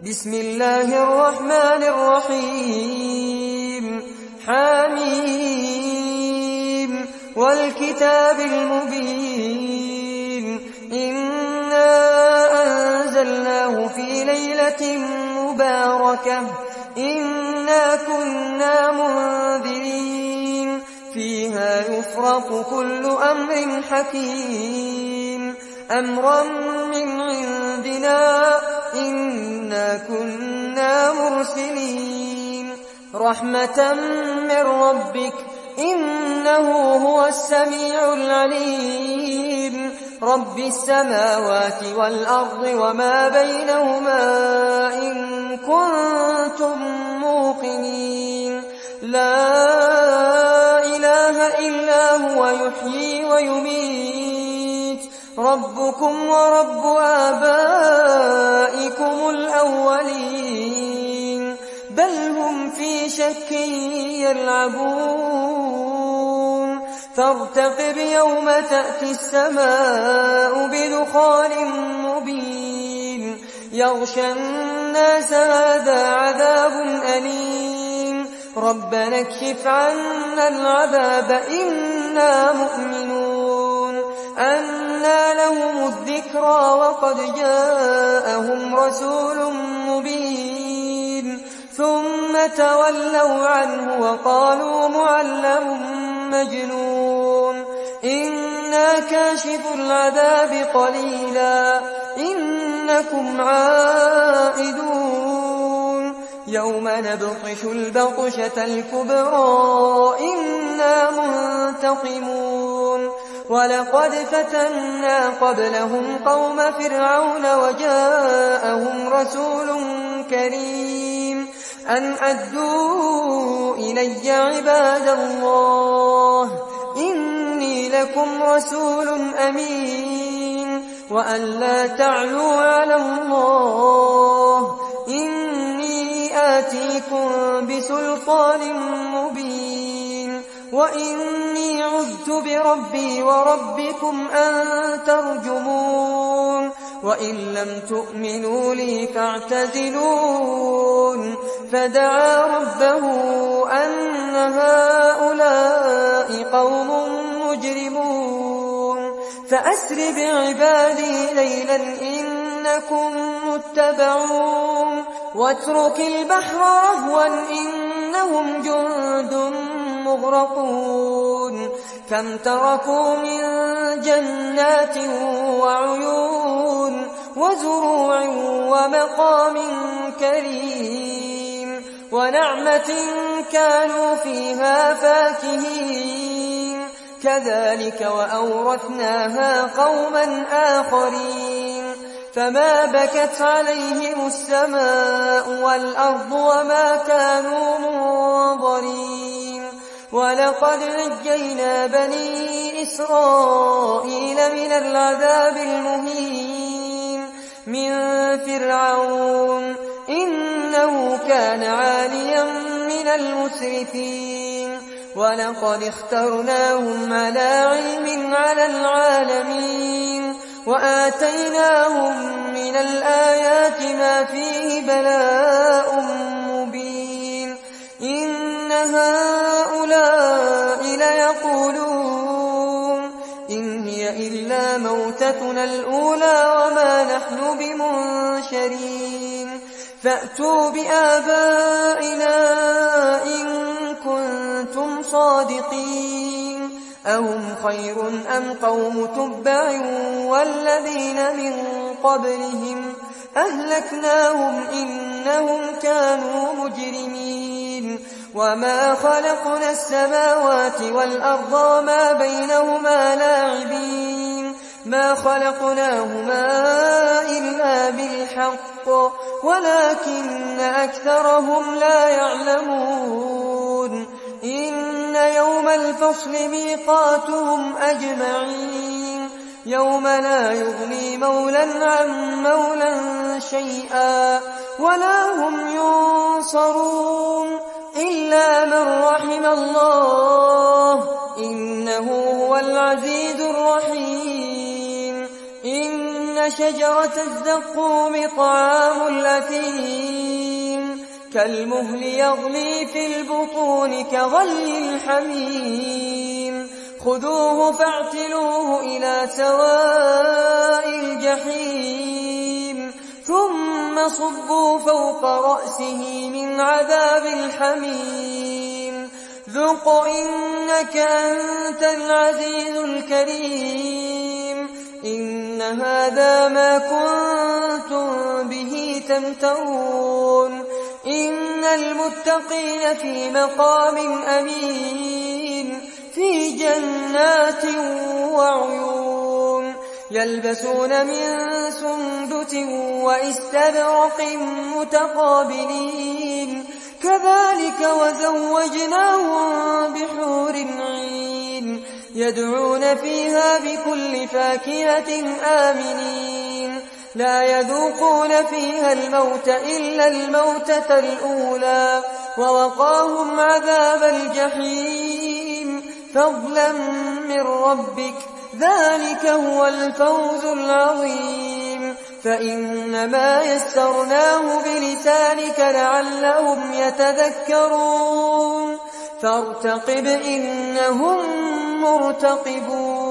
بسم الله الرحمن الرحيم حميم والكتاب المبين إنا أنزلناه في ليلة مباركة إنا كنا منذرين فيها يفرق كل أمر حكيم أمرا من عندنا إنا كنا مرسلين رحمة من ربك إنه هو السميع العليم رب السماوات والأرض وما بينهما إن كنتم موقنين لا إله إلا هو يحيي ويميت ربكم ورب آبائكم الأولين بل هم في شك يلعبون فارتقب يوم تأتي السماء بدخان مبين يغشى الناس هذا عذاب أليم ربنا اكشف عنا العذاب إنا مؤمنون أنى لهم الذكرى وقد جاءهم رسول مبين ثم تولوا عنه وقالوا معلم مجنون إنا كاشف العذاب قليلا إنكم عائدون يوم نبطش البطشة الكبرى إنا منتقمون ولقد فتنا قبلهم قوم فرعون وجاءهم رسول كريم أن أدوا إلي عباد الله إني لكم رسول أمين وأن لا تعلوا على الله إني آتيكم بسلطان مبين وإني عذت بربي وربكم أن ترجمون وإن لم تؤمنوا لي فاعتزلون فدعا ربه أن هؤلاء قوم مجرمون فأسر بعبادي ليلا إنكم متبعون واترك البحر رهوا إنهم جند مغرقون كم تركوا من جنات وعيون وزروع ومقام كريم ونعمة كانوا فيها فاكهين كذلك وأورثناها قوما آخرين فما بكت عليهم السماء والأرض وما كانوا منظرين ولقد نجينا بني إسرائيل من العذاب المهين من فرعون إنه كان عاليا من المسرفين ولقد اخترناهم على علم على العالمين وآتيناهم من الآيات ما فيه بلاء مبين إن هؤلاء ليقولون إن هي إلا موتتنا الأولى وما نحن بمنشرين فأتوا بآبائنا إن كنتم صادقين أهم خير أم قوم تبع والذين من قبلهم أهلكناهم إنهم كانوا مجرمين وما خلقنا السماوات والأرض وما بينهما لاعبين ما خلقناهما إلا بالحق ولكن أكثرهم لا يعلمون إن يوم الفصل ميقاتهم أجمعين يوم لا يغني مولا عن مولا شيئا ولا هم ينصرون إلا من رحم الله إنه هو العزيز الرحيم إن إن شجرة الزقوم طعام الأثيم كالمهل يغلي في البطون كغلي الحميم خذوه فاعتلوه إلى سواء الجحيم ثم صبوا فوق رأسه من عذاب الحميم ذق إنك أنت العزيز الكريم إن هذا ما كنتم به تمترون إن المتقين في مقام أمين في جنات وعيون يلبسون من سندس وإستبرق متقابلين كذلك وزوجناهم بحور عين يدعون فيها بكل فاكهة آمنين لا يذوقون فيها الموت إلا الموتة الأولى ووقاهم عذاب الجحيم فضلا من ربك ذلك هو الفوز العظيم فإنما يسرناه بلسانك لعلهم يتذكرون فارتقب إنهم مرتقبون